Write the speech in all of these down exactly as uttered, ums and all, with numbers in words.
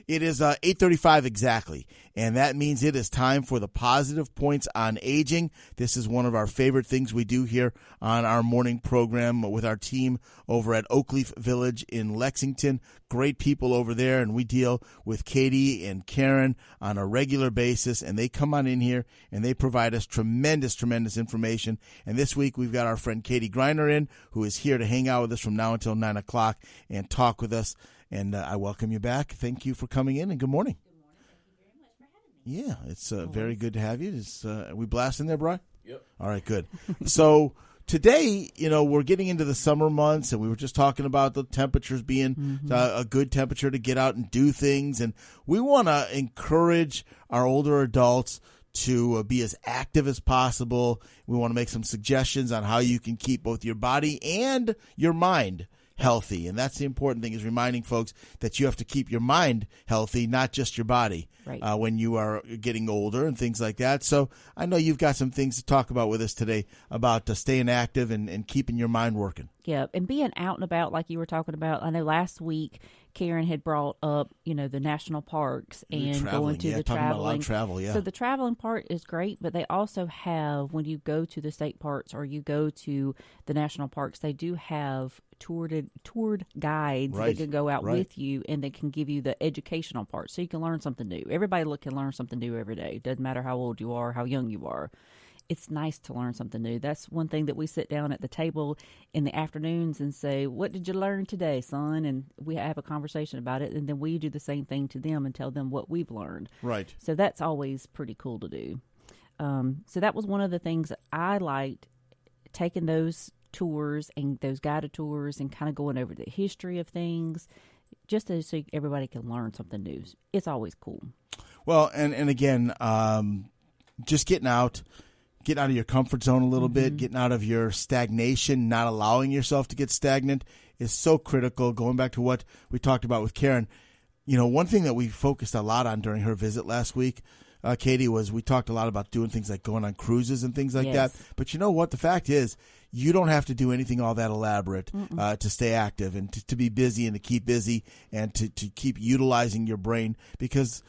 It is uh, eight thirty-five exactly, and that means it is time for the Positive Points on Aging. This is one of our favorite things we do here on our morning program with our team over at Oakleaf Village in Lexington. Great people over there, and we deal with Katie and Karen on a regular basis, and they come on in here, and they provide us tremendous, tremendous information. And this week, we've got our friend Katie Greiner in, who is here to hang out with us from now until nine o'clock and talk with us. And uh, I welcome you back. Thank you for coming in, and good morning. Good morning. Thank you very much for having me. Yeah, it's uh, very good to have you. Is, uh, are we blasting there, Brian? Yep. All right, good. So today, you know, we're getting into the summer months, and we were just talking about the temperatures being mm-hmm. uh, a good temperature to get out and do things. And we want to encourage our older adults to uh, be as active as possible. We want to make some suggestions on how you can keep both your body and your mind healthy. And that's the important thing, is reminding folks that you have to keep your mind healthy, not just your body, right. uh, when you are getting older and things like that. So I know you've got some things to talk about with us today about uh, staying active and, and keeping your mind working. Yeah, and being out and about like you were talking about. I know last week Karen had brought up, you know, the national parks and going to yeah, the talking traveling. About a lot of travel, yeah. So the traveling part is great, but they also have, when you go to the state parks or you go to the national parks, they do have toured toured guides right. that can go out right. with you, and they can give you the educational part, so you can learn something new. Everybody can learn something new every day. Doesn't matter how old you are, how young you are. It's nice to learn something new. That's one thing that we sit down at the table in the afternoons and say, what did you learn today, son? And we have a conversation about it, and then we do the same thing to them and tell them what we've learned. Right. So that's always pretty cool to do. Um, so that was one of the things that I liked, taking those tours and those guided tours and kind of going over the history of things, just so everybody can learn something new. It's always cool. Well, and, and again, um, just getting out, getting out of your comfort zone a little mm-hmm. bit, getting out of your stagnation, not allowing yourself to get stagnant is so critical. Going back to what we talked about with Karen, you know, one thing that we focused a lot on during her visit last week, uh, Katie, was we talked a lot about doing things like going on cruises and things like yes. that. But you know what? The fact is, you don't have to do anything all that elaborate uh, to stay active and to, to be busy and to keep busy and to, to keep utilizing your brain, because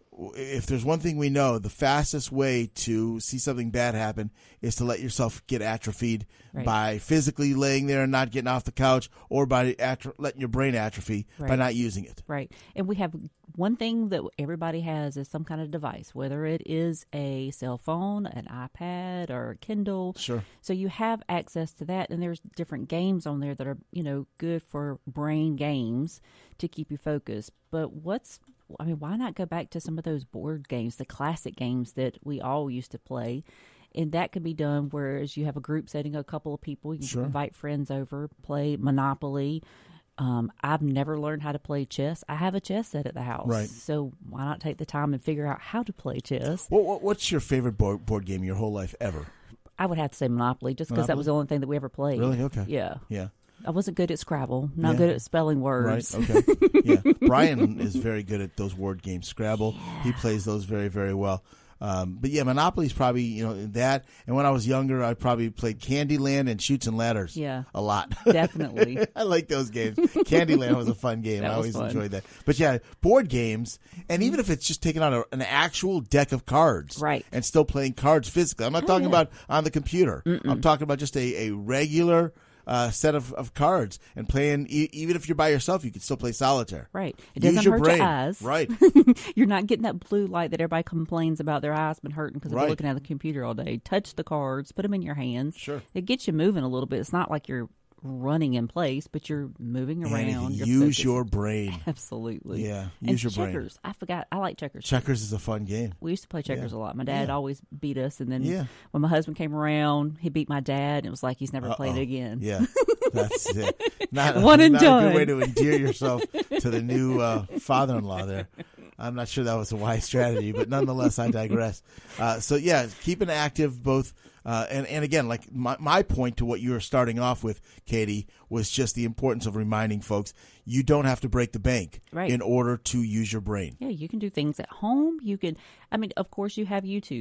if there's one thing we know, the fastest way to see something bad happen is to let yourself get atrophied right. by physically laying there and not getting off the couch, or by atro- letting your brain atrophy right. by not using it. Right. And we have one thing that everybody has is some kind of device, whether it is a cell phone, an iPad, or a Kindle. Sure. So you have access to that, and there's different games on there that are, you know, good for brain games to keep you focused. But what's I mean, why not go back to some of those board games, the classic games that we all used to play? And that could be done whereas you have a group setting, a couple of people. You can sure. invite friends over, play Monopoly. Um, I've never learned how to play chess. I have a chess set at the house. Right. So why not take the time and figure out how to play chess? Well, what's your favorite board, board game your whole life ever? I would have to say Monopoly, just because that was the only thing that we ever played. Really? Okay. Yeah. Yeah. I wasn't good at Scrabble, not yeah. good at spelling words. Right, okay. Yeah. Brian is very good at those word games. Scrabble, yeah. he plays those very, very well. Um, but yeah, Monopoly's probably, you know, that. And when I was younger, I probably played Candyland and Chutes and Ladders. Yeah. A lot. Definitely. I like those games. Candyland was a fun game. That I always was fun. enjoyed that. But yeah, board games, and even if it's just taking out a, an actual deck of cards. Right. And still playing cards physically. I'm not oh, talking yeah. about on the computer. Mm-mm. I'm talking about just a, a regular Uh, set of, of cards, and playing, e- even if you're by yourself, you can still play solitaire. Right. It doesn't Use your hurt brain. your eyes. Right. You're not getting that blue light that everybody complains about. Their eyes been hurting because right. they're looking at the computer all day. Touch the cards, put them in your hands. Sure. It gets you moving a little bit. It's not like you're running in place, but you're moving around. And You're use focused. your brain. Absolutely. Yeah. Use and your checkers. brain. I forgot. I like checkers. Checkers is a fun game. We used to play checkers yeah. a lot. My dad yeah. always beat us, and then yeah. when my husband came around, he beat my dad, and it was like he's never Uh-oh. played it again. Yeah. That's it. Not, One and not done. a good way to endear yourself to the new uh, father-in-law there. I'm not sure that was a wise strategy, but nonetheless, I digress. Uh, so, yeah, keeping active both. Uh, and, and again, like my, my point to what you were starting off with, Katie, was just the importance of reminding folks you don't have to break the bank right. in order to use your brain. Yeah, you can do things at home. You can, I mean, of course, you have YouTube.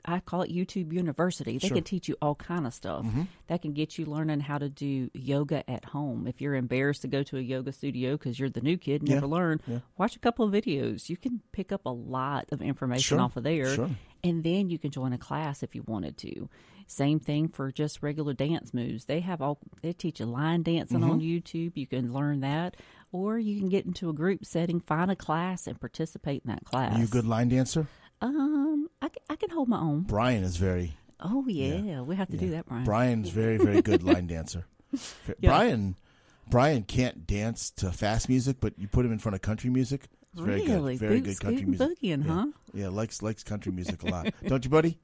I call it YouTube University. They Sure. can teach you all kind of stuff. Mm-hmm. That can get you learning how to do yoga at home. If you're embarrassed to go to a yoga studio because you're the new kid, Yeah. never learned, Yeah. watch a couple of videos. You can pick up a lot of information Sure. off of there. Sure. And then you can join a class if you wanted to. Same thing for just regular dance moves. They have all they teach you line dancing Mm-hmm. on YouTube. You can learn that. Or you can get into a group setting, find a class, and participate in that class. Are you a good line dancer? Um, I, c- I can hold my own. Brian is very. Oh, yeah. We have to do that, Brian. Brian's very, very good line dancer. Yeah. Brian, Brian can't dance to fast music, but you put him in front of country music. It's very Really? good. Very Boot good country scootin' music. boogieing, yeah. huh? Yeah, likes likes country music a lot. Don't you, buddy?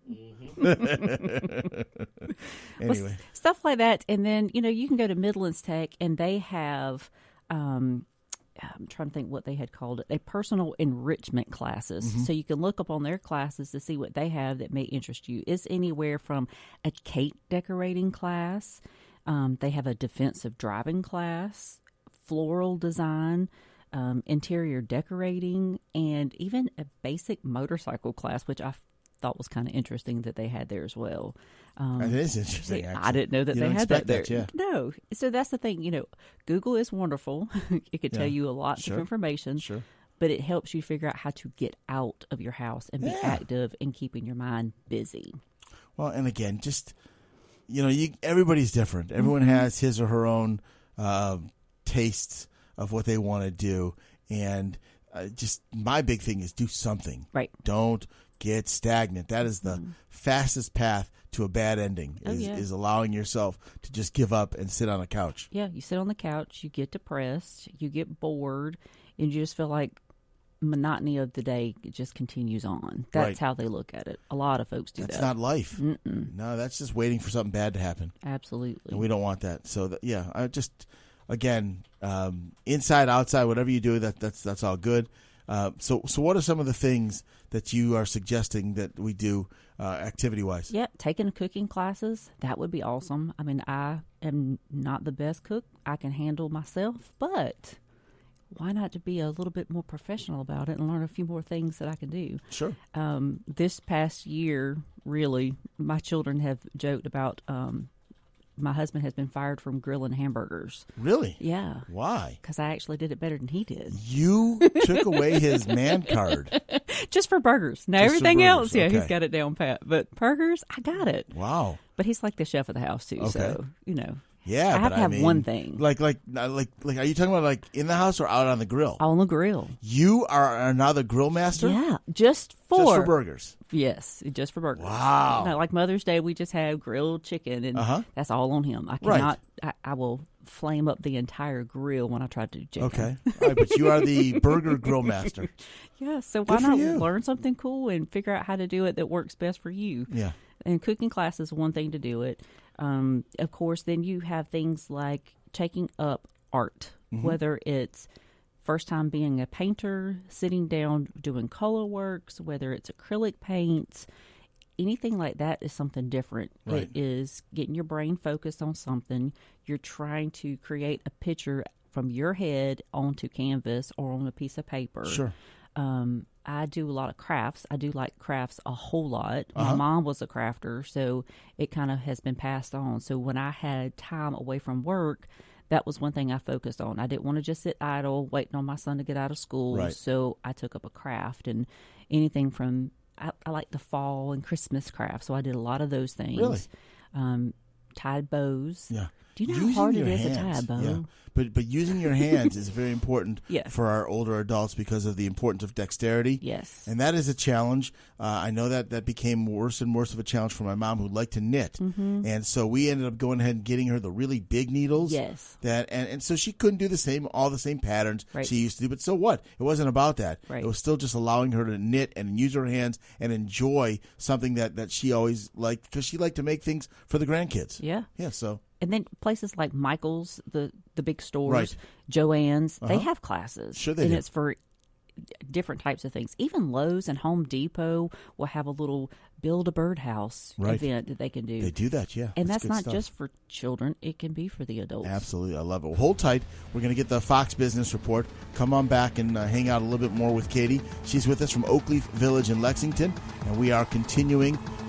Well, Anyway, s- stuff like that. And then, you know, you can go to Midlands Tech, and they have, um, I'm trying to think what they had called it, a personal enrichment classes. Mm-hmm. So you can look up on their classes to see what they have that may interest you. It's anywhere from a cake decorating class. Um, they have a defensive driving class, floral design, um, interior decorating, and even a basic motorcycle class, which I thought was kind of interesting that they had there as well. Um, it is interesting. Actually. I didn't know that You they don't had that expect there. that, yeah. No. So that's the thing, you know, Google is wonderful. It could tell Yeah. you a lot Sure. of information, Sure. but it helps you figure out how to get out of your house and be Yeah. active and keeping your mind busy. Well, and again, just you know, you everybody's different. Everyone Mm-hmm. has his or her own uh, tastes of what they want to do, and uh, just my big thing is do something. Right. Don't get stagnant. That is the fastest path to a bad ending. Oh, Is, yeah. is allowing yourself to just give up and sit on a couch. Yeah, you sit on the couch, you get depressed, you get bored, and you just feel like monotony of the day just continues on. That's Right. how they look at it. A lot of folks do That's that. not life. Mm-mm. No, that's just waiting for something bad to happen. Absolutely. And we don't want that. So that, yeah, I just again, um, inside, outside, whatever you do, that that's that's all good. Uh, so so what are some of the things that you are suggesting that we do uh, activity wise? Yeah, taking cooking classes, that would be awesome. I mean, I am not the best cook. I can handle myself, but why not to be a little bit more professional about it and learn a few more things that I can do? Sure. Um, this past year, really, my children have joked about um, my husband has been fired from grilling hamburgers. Really? Yeah, Why? because I actually did it better than he did. You took away his man card. Just for burgers. Now, Just for everything burgers, else, yeah, okay. he's got it down pat. But burgers, I got it. Wow. But he's like the chef of the house, too. Okay. So, you know. Yeah, I have but to have mean, one thing. Like, like, like, like. Are you talking about like in the house or out on the grill? On the grill. You are, are now the grill master. Yeah, just for, Just for burgers. Yes, just for burgers. Wow. You know, like Mother's Day, we just have grilled chicken, and Uh-huh. that's all on him. I Right. cannot. I, I will flame up the entire grill when I try to do chicken. Okay. All right, but you are the burger grill master. Yeah. So why Good for not you. learn something cool and figure out how to do it that works best for you? Yeah. And cooking class is one thing to do it. Um, of course, then you have things like taking up art, Mm-hmm. whether it's first time being a painter, sitting down doing color works, whether it's acrylic paints, anything like that is something different. Right. It is getting your brain focused on something. You're trying to create a picture from your head onto canvas or on a piece of paper. Sure. Um, I do a lot of crafts. I do like crafts a whole lot. Uh-huh. My mom was a crafter, so it kind of has been passed on. So when I had time away from work, that was one thing I focused on. I didn't want to just sit idle waiting on my son to get out of school. Right. So I took up a craft, and anything from, I, I like the fall and Christmas craft. So I did a lot of those things. Really? Um, tied bows. Yeah. Do you know Using how hard it your is to hands, tie a bow? Yeah. But but using your hands is very important Yeah. for our older adults because of the importance of dexterity. Yes. And that is a challenge. Uh, I know that that became worse and worse of a challenge for my mom who liked to knit. Mm-hmm. And so we ended up going ahead and getting her the really big needles. Yes. That and, and so she couldn't do the same all the same patterns Right. she used to do. But so what? It wasn't about that. Right. It was still just allowing her to knit and use her hands and enjoy something that, that she always liked because she liked to make things for the grandkids. Yeah. Yeah, so And then places like Michael's, the, the big stores, Right. Joann's, they Uh-huh. have classes. Sure they and do. it's for different types of things. Even Lowe's and Home Depot will have a little Build a Birdhouse Right. event that they can do. they do that, yeah. and that's good not stuff. just for children. It can be for the adults. Absolutely. I love it. Well, hold tight. We're going to get the Fox Business Report. Come on back and uh, hang out a little bit more with Katie. She's with us from Oakleaf Village in Lexington, and we are continuing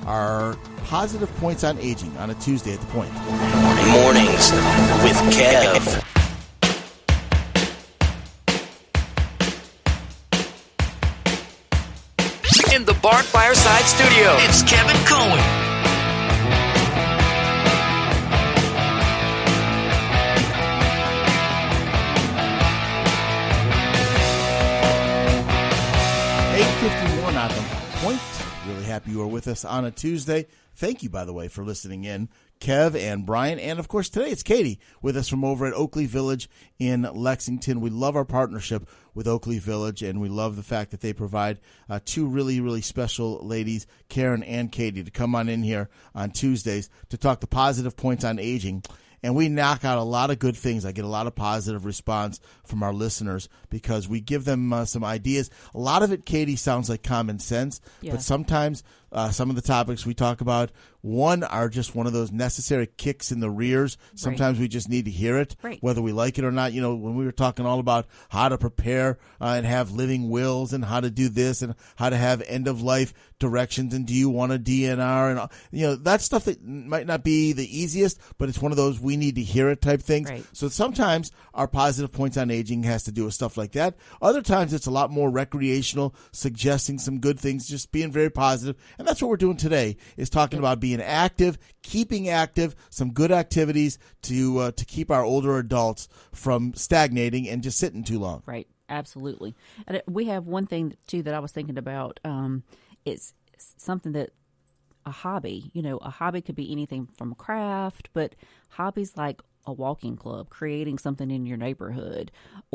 our positive points on aging on a Tuesday at The Point. Mornings with Kev. In the Bart Fireside Studio, it's Kevin Cohen. eight fifty-one on The Point. Really happy you are with us on a Tuesday. Thank you, by the way, for listening in. Kev and Brian, and of course today it's Katie with us from over at Oakley Village in Lexington. We love our partnership with Oakley Village, and we love the fact that they provide uh, two really, really special ladies, Karen and Katie, to come on in here on Tuesdays to talk the positive points on aging. And we knock out a lot of good things. I get a lot of positive response from our listeners because we give them uh, some ideas. A lot of it, Katie, sounds like common sense, yeah. But sometimes uh, some of the topics we talk about, one, are just one of those necessary kicks in the rears. Sometimes right. we just need to hear it, right. whether we like it or not. You know, when we were talking all about how to prepare uh, and have living wills and how to do this and how to have end-of-life directions and do you want a D N R and, you know, that stuff that might not be the easiest, but it's one of those we need to hear it type things. Right. So sometimes our positive points on aging has to do with stuff like that. Other times it's a lot more recreational, suggesting some good things, just being very positive. And that's what we're doing today, is talking about being active, keeping active, some good activities to uh, to keep our older adults from stagnating and just sitting too long. Right. Absolutely. And we have one thing, too, that I was thinking about. Um, it's something that a hobby, you know, a hobby could be anything from a craft, but hobbies like a walking club, creating something in your neighborhood,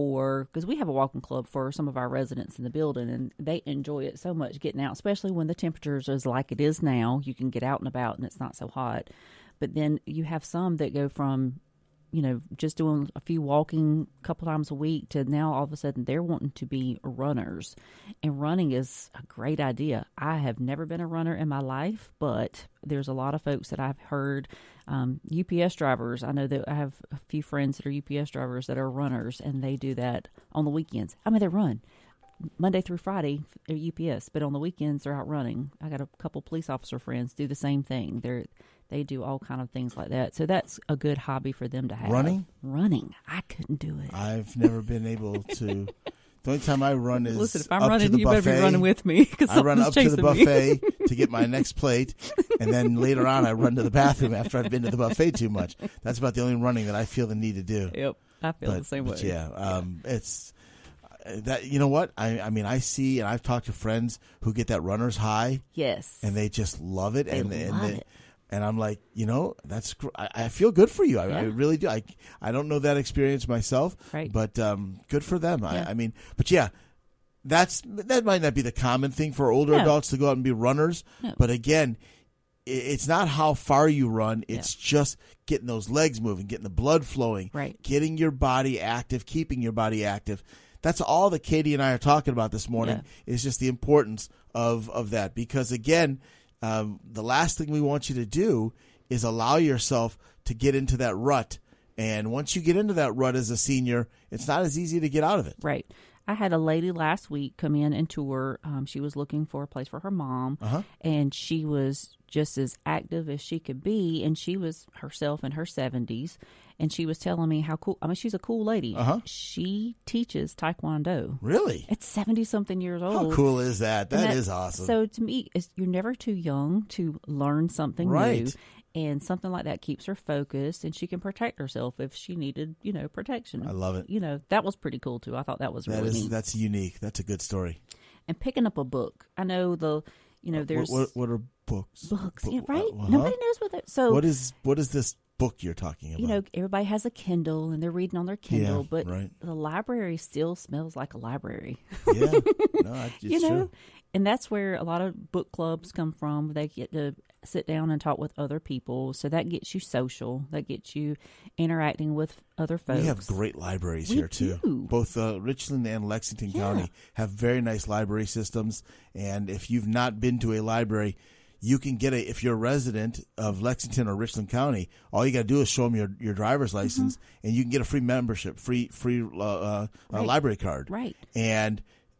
or because we have a walking club for some of our residents in the building, and they enjoy it so much getting out, especially when the temperatures is like it is now. You can get out and about and it's not so hot. But then you have some that go from, you know, just doing a few walking a couple times a week to now all of a sudden they're wanting to be runners. And running is a great idea. I have never been a runner in my life, but there's a lot of folks that I've heard, um, U P S drivers. I know that I have a few friends that are U P S drivers that are runners, and they do that on the weekends. I mean, they run Monday through Friday at U P S, but on the weekends they're out running. I got a couple police officer friends do the same thing. They're They do all kind of things like that. So that's a good hobby for them to have. Running? Running. I couldn't do it. I've never been able to. The only time I run is Listen, if I'm up running, to the you buffet. better be running with me. I run up to the buffet to get my next plate, and then later on I run to the bathroom after I've been to the buffet too much. That's about the only running that I feel the need to do. Yep, I feel but, the same but way. Yeah, um, yeah. it's that. You know what? I, I mean, I see, and I've talked to friends who get that runner's high. Yes, and they just love it. They and, love and they, it. And I'm like, you know, that's I, I feel good for you. I, yeah. I really do. I, I don't know that experience myself, right. but um, good for them. Yeah. I, I mean, but yeah, that's that might not be the common thing for older no. adults to go out and be runners. No. But again, it, it's not how far you run. It's yeah. just getting those legs moving, getting the blood flowing, right. getting your body active, keeping your body active. That's all that Katie and I are talking about this morning. Yeah. Is just the importance of of that, because again. Um, the last thing we want you to do is allow yourself to get into that rut. And once you get into that rut as a senior, it's not as easy to get out of it. Right. I had a lady last week come in and tour. Um, she was looking for a place for her mom, uh-huh. and she was just as active as she could be, and she was herself in her seventies, and she was telling me how cool. I mean, she's a cool lady. Uh-huh. She teaches Taekwondo. Really? At seventy-something years old. How cool is that? That, that is awesome. So to me, it's, you're never too young to learn something right. new. And something like that keeps her focused, and she can protect herself if she needed, you know, protection. I love it. You know, that was pretty cool, too. I thought that was that really is, neat. That's unique. That's a good story. And picking up a book. I know the, you know, there's... What, what, what are books? Books, Bo- yeah, right? uh-huh. Nobody knows what they're... So, what is, what is this book you're talking about? You know, everybody has a Kindle, and they're reading on their Kindle, yeah, but right. the library still smells like a library. Yeah. No, it's you know? true. And that's where a lot of book clubs come from. They get to sit down and talk with other people. So that gets you social. That gets you interacting with other folks. We have great libraries we here, too. Do. Both uh, Richland and Lexington yeah. County have very nice library systems. And if you've not been to a library, you can get a, if you're a resident of Lexington or Richland County, all you got to do is show them your, your driver's license, mm-hmm. and you can get a free membership, free free uh, uh, right. library card. Right. And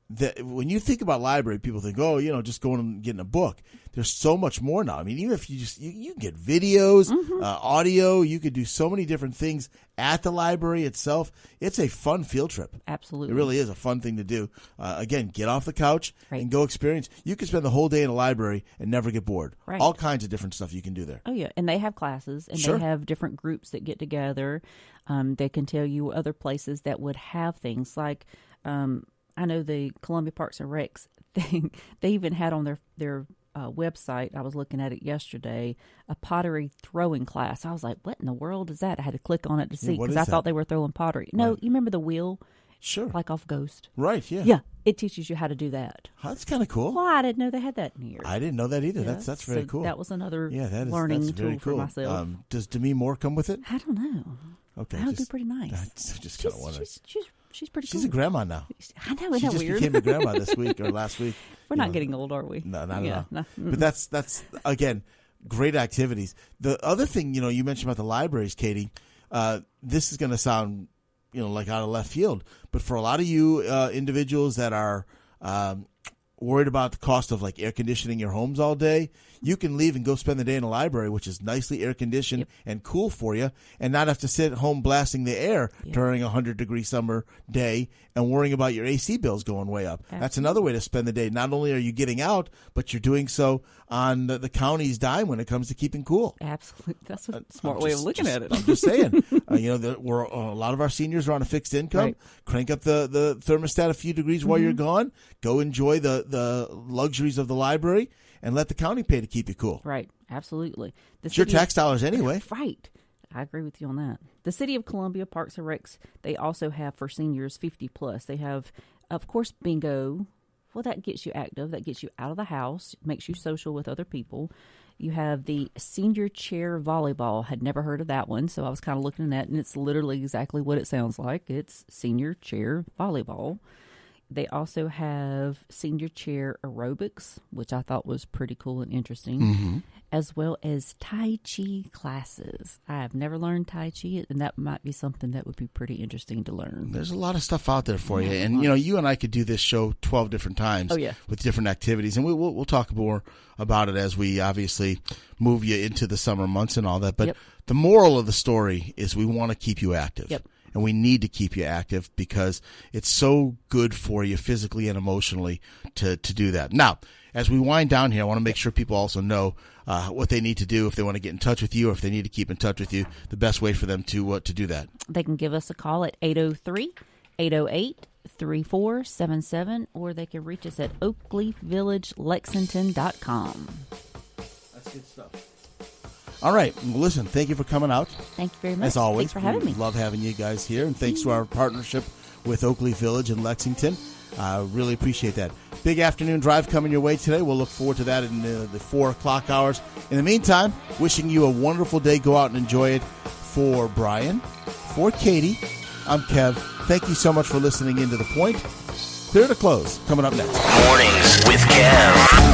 the, when you think about library, people think, oh, you know, just going and getting a book. There's so much more now. I mean, even if you just you, you can get videos, mm-hmm. uh, audio, you could do so many different things at the library itself. It's a fun field trip. Absolutely, it really is a fun thing to do. Uh, again, get off the couch right. and go experience. You can spend the whole day in a library and never get bored. Right. All kinds of different stuff you can do there. Oh yeah, and they have classes, and sure. they have different groups that get together. Um, they can tell you other places that would have things like. Um, I know the Columbia Parks and Recs thing. They even had on their their uh, website. I was looking at it yesterday. A pottery throwing class. I was like, "What in the world is that?" I had to click on it to see because yeah, I that? thought they were throwing pottery. No, right. you remember the wheel? Sure, like off Ghost. Right. Yeah. Yeah. It teaches you how to do that. That's kind of cool. Well, I didn't know they had that in here. I didn't know that either. Yeah, that's that's very so cool. That was another yeah, that is, learning that's very tool cool. for myself. Um, does Demi Moore come with it? I don't know. Okay, that would just, be pretty nice. I just kind of wonder. She's, she's, she's pretty. She's cool. a grandma now. I know. Isn't she that just weird? became a grandma this week or last week. We're you not know. getting old, are we? No, not yeah, at all. No, but that's that's again great activities. The other thing, you know, you mentioned about the libraries, Katie. Uh, this is going to sound, you know, like out of left field, but for a lot of you uh, individuals that are um, worried about the cost of like air conditioning your homes all day, you can leave and go spend the day in a library, which is nicely air conditioned yep. and cool for you, and not have to sit at home blasting the air yep. during a hundred degree summer day and worrying about your A C bills going way up. Absolutely. That's another way to spend the day. Not only are you getting out, but you're doing so on the, the county's dime when it comes to keeping cool. Absolutely, that's a Uh, smart I'm way just- of looking just- at it. I'm just saying, uh, you know, the, we're uh, a lot of our seniors are on a fixed income. Right. Crank up the, the thermostat a few degrees while Mm-hmm. you're gone. Go enjoy the the luxuries of the library, and let the county pay to keep you cool. Right, absolutely. The It's your city- tax dollars anyway. Right. I agree with you on that. The City of Columbia Parks and Recs, they also have for seniors fifty plus. They have, of course, bingo. Well, that gets you active. That gets you out of the house, makes you social with other people. You have the senior chair volleyball. Had never heard of that one, so I was kind of looking at that, and it's literally exactly what it sounds like. It's senior chair volleyball. They also have senior chair aerobics, which I thought was pretty cool and interesting, Mm-hmm. as well as Tai Chi classes. I have never learned Tai Chi, and that might be something that would be pretty interesting to learn. There's a lot of stuff out there for Yeah, you, and you know, you and I could do this show twelve different times. Oh, yeah. With different activities, and we, we'll we'll talk more about it as we obviously move you into the summer months and all that. But Yep. the moral of the story is we want to keep you active. Yep. And we need to keep you active because it's so good for you physically and emotionally to, to do that. Now, as we wind down here, I want to make sure people also know uh, what they need to do if they want to get in touch with you or if they need to keep in touch with you, the best way for them to uh, to do that. They can give us a call at eight oh three, eight oh eight, three four seven seven, or they can reach us at oakleaf village lexington dot com. That's good stuff. All right. Well, listen, thank you for coming out. Thank you very much. As always, Thanks for having we me. love having you guys here, and thanks to our partnership with Oakleaf Village in Lexington. I uh, really appreciate that. Big afternoon drive coming your way today. We'll look forward to that in the, the four o'clock hours. In the meantime, wishing you a wonderful day. Go out and enjoy it. For Brian, for Katie, I'm Kev. Thank you so much for listening into The Point. Clear to Close, coming up next. Mornings with Kev.